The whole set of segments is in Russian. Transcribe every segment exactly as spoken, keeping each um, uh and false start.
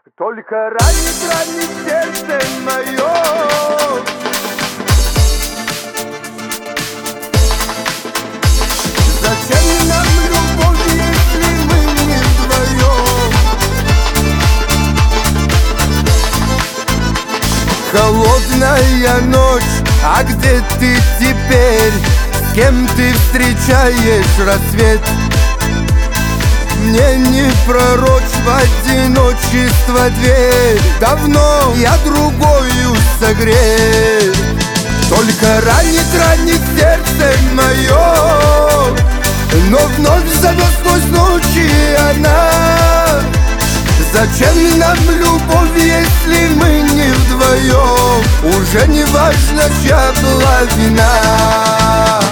Только ранит, ранит сердце мое. Зачем нам любовь, если мы не вдвоем? Холодная ночь, а где ты теперь? С кем ты встречаешь рассвет? Мне не пророчь в одиночество дверь. Давно я другою согрет. Только ранит, ранит сердце мое, но вновь зовет сквозь ночи она. Зачем нам любовь, если мы не вдвоем? Уже не важно, чья была вина.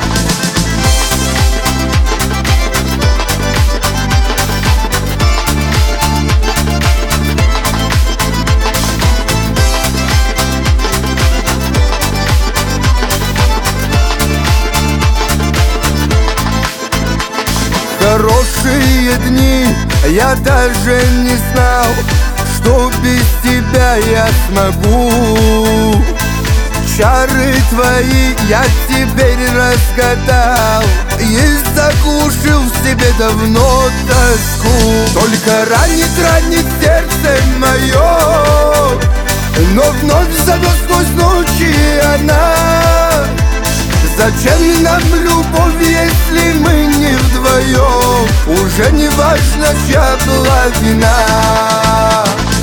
Хорошие дни, я даже не знал, что без тебя я смогу. Чары твои я теперь разгадал и заглушил в себе давно тоску. Только ранит, ранит сердце мое, но вновь зовет сквозь ночи она. Зачем нам любовь, если мы не вдвоем? Уже не важно, чья была вина.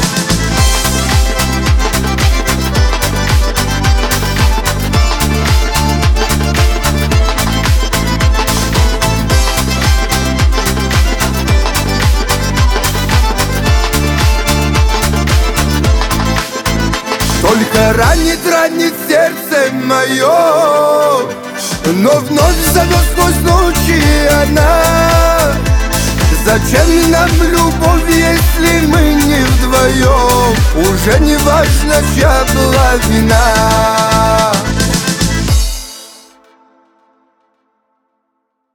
Только ранит, ранит сердце мое, но вновь зовет сквозь ночи она. Зачем нам любовь, если мы не вдвоем? Уже не важно, чья была вина.